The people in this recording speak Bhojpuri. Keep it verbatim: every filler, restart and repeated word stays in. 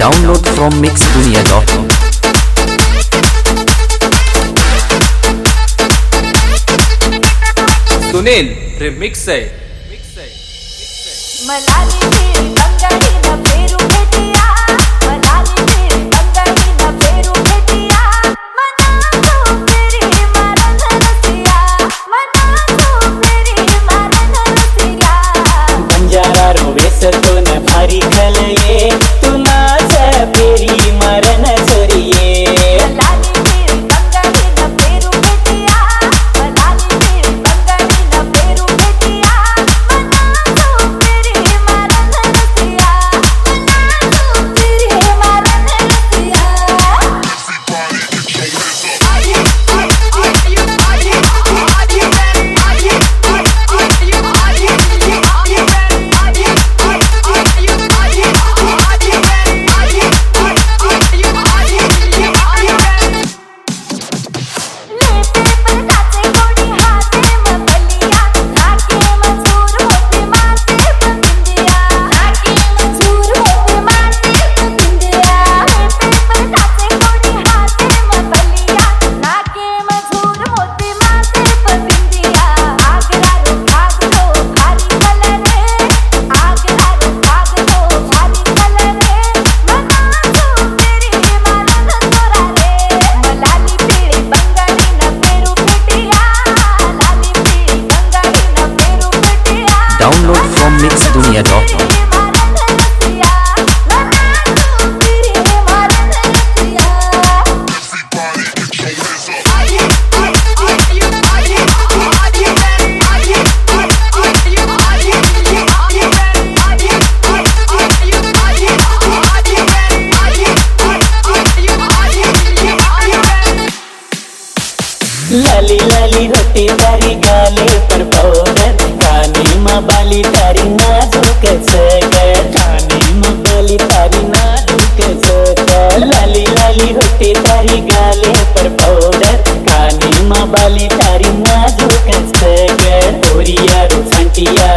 Download from mix dunia dot com. Sunil remix है मलाली तेरी बंगाली ना फेरू भेटिया मलाली तेरी बंगाली ना फेरू भेटिया मना तो तेरी मारन रसिया मना तो तेरी मारन रसिया बंजारा रोवेस तो न भारी खलये तू माझ्या फेरी मारन चोरिये मलाली तेरी बंगाली ना फेरू भेटिया मलाली तेरी बंगाली ना फेरू भेटिया मना तो तेरी मारन रसिया मना तो तेरी मारन रसिया Download from mix dunia dot com. लाली लाली होती तारी गाले पर पावडर कानी में बाली तारी नाजुक सगर कानी में बाली तारी नाजुक सगर लाली लाली होती तारी गाले पर पावडर कानी में बाली तारी नाजुक सगर ओरिया रो छंटिया